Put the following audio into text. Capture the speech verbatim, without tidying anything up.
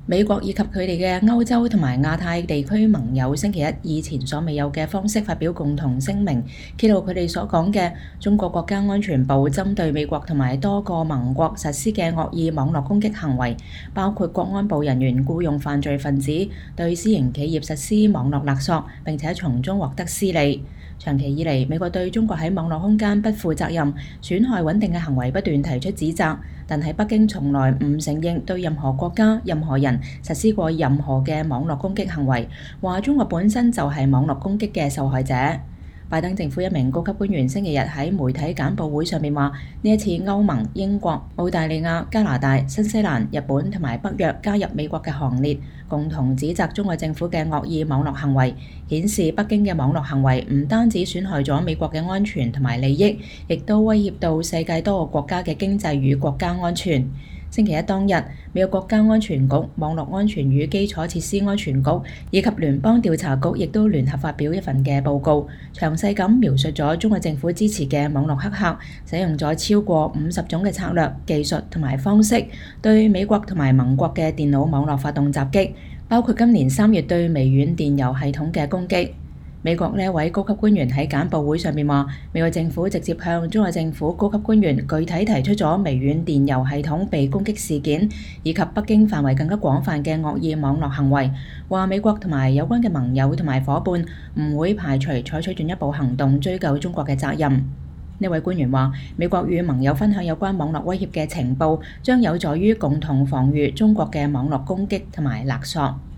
美國以及佢哋嘅歐洲同埋亞太地區盟友星期一以前所未有嘅方式發表共同聲明，揭露佢哋所講嘅中國國家安全部針對美國同埋多個盟國實施嘅惡意網絡攻擊行為，包括國安部人員僱用犯罪分子對私營企業實施網絡勒索，並且從中獲得私利。長期以嚟，美國對中國喺網絡空間不負責任、損害穩定嘅行為不斷提出指責，但係北京從來唔承認對任何國家、任何人實施過任何嘅網絡攻擊行為，話中國本身就係網絡攻擊嘅受害者。拜登政府一名高級官員星期日喺媒體簡報會上面話：呢一次歐盟、英國、澳大利亞、加拿大、新西蘭、日本同埋北約加入美國嘅行列，共同指責中國政府嘅惡意網絡行為，顯示北京嘅網絡行為唔單止損害咗美國嘅安全同埋利益，亦都威脅到世界多個國家嘅經濟與國家安全。星期一當日，美國國家安全局、網絡安全與基礎設施安全局以及聯邦調查局亦都聯合發表一份嘅報告，詳細咁描述咗中國政府支持嘅網絡黑客使用咗超過五十種嘅策略、技術同埋方式，對美國同埋盟國嘅電腦網絡發動襲擊，包括今年三月對微軟電郵系統嘅攻擊。美國呢一位高級官員喺簡報會上面話，美國政府直接向中國政府高級官員具體提出咗微軟電郵系統被攻擊事件，以及北京範圍更加廣泛嘅惡意網絡行為，話美國同埋有關嘅盟友同埋夥伴唔會排除採取進一步行動追究中國嘅責任。呢位官員話，美國與盟友分享有關網絡威脅嘅情報，將有助於共同防禦中國嘅網絡攻擊同埋勒索。